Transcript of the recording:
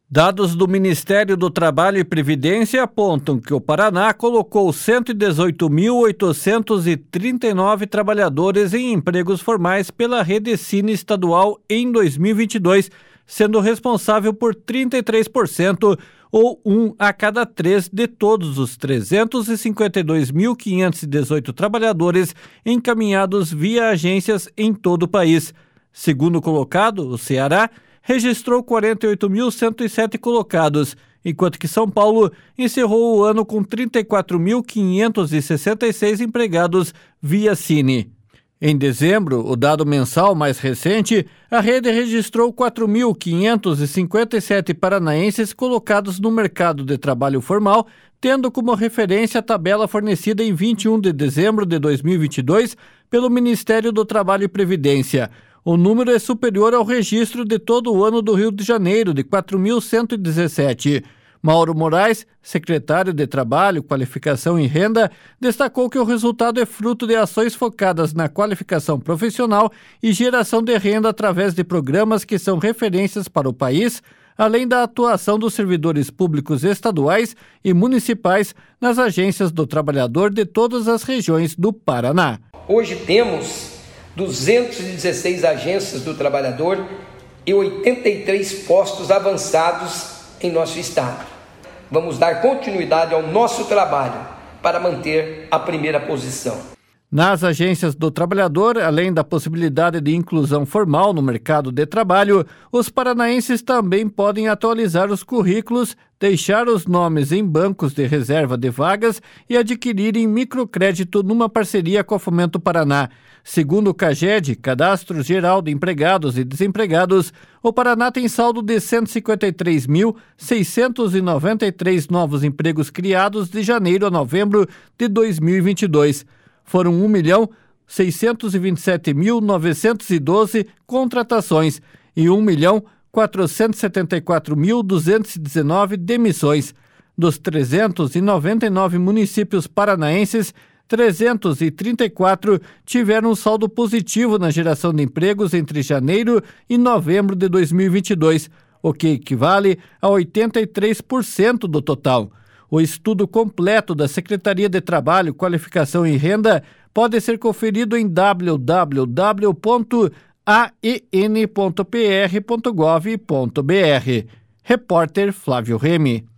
Dados do Ministério do Trabalho e Previdência apontam que o Paraná colocou 118.839 trabalhadores em empregos formais pela rede Cine estadual em 2022, sendo responsável por 33%, ou 1 a cada 3 de todos os 352.518 trabalhadores encaminhados via agências em todo o país. Segundo o colocado, o Ceará registrou 48.107 colocados, enquanto que São Paulo encerrou o ano com 34.566 empregados via Cine. Em dezembro, o dado mensal mais recente, a rede registrou 4.557 paranaenses colocados no mercado de trabalho formal, tendo como referência a tabela fornecida em 21 de dezembro de 2022 pelo Ministério do Trabalho e Previdência. O número é superior ao registro de todo o ano do Rio de Janeiro, de 4.117. Mauro Moraes, secretário de Trabalho, Qualificação e Renda, destacou que o resultado é fruto de ações focadas na qualificação profissional e geração de renda através de programas que são referências para o país, além da atuação dos servidores públicos estaduais e municipais nas agências do trabalhador de todas as regiões do Paraná. Hoje temos 216 agências do trabalhador e 83 postos avançados em nosso estado. Vamos dar continuidade ao nosso trabalho para manter a primeira posição. Nas agências do trabalhador, além da possibilidade de inclusão formal no mercado de trabalho, os paranaenses também podem atualizar os currículos, deixar os nomes em bancos de reserva de vagas e adquirirem microcrédito numa parceria com a Fomento Paraná. Segundo o CAGED, Cadastro Geral de Empregados e Desempregados, o Paraná tem saldo de 153.693 novos empregos criados de janeiro a novembro de 2022. Foram 1.627.912 contratações e 1.474.219 demissões. Dos 399 municípios paranaenses, 334 tiveram um saldo positivo na geração de empregos entre janeiro e novembro de 2022, o que equivale a 83% do total. O estudo completo da Secretaria de Trabalho, Qualificação e Renda pode ser conferido em www.aen.pr.gov.br. Repórter Flávio Remy.